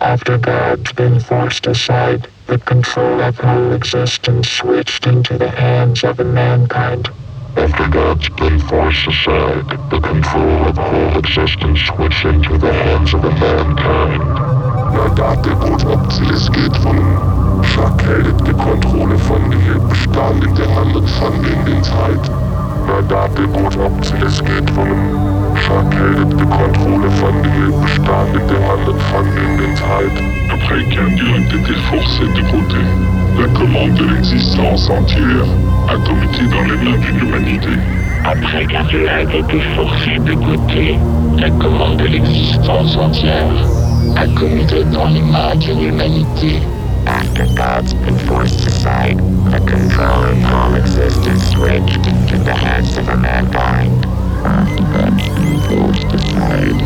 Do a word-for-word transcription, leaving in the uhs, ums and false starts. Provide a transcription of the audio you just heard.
After God's been forced aside, the control of whole existence switched into the hands of mankind. After God's been forced aside, the control of whole existence switched into the hands of mankind. Nadat der Gott obzielt von Schakelt die Kontrolle von der Bestand in der Hand von in den Zeit. Nadat der Gott obzielt von Schakelt die Kontrolle von der Bestand in der Hand von in den Zeit. Après qu'un dieu ait été forcé de côté, la commande de l'existence entière a comité dans les mains d'une humanité. Après qu'un dieu a été forcé de côté, la commande de l'existence entière a comité dans les mains d'une humanité. After God's been forced aside, the control of all existence switched into the hands of mankind. After God's been forced aside,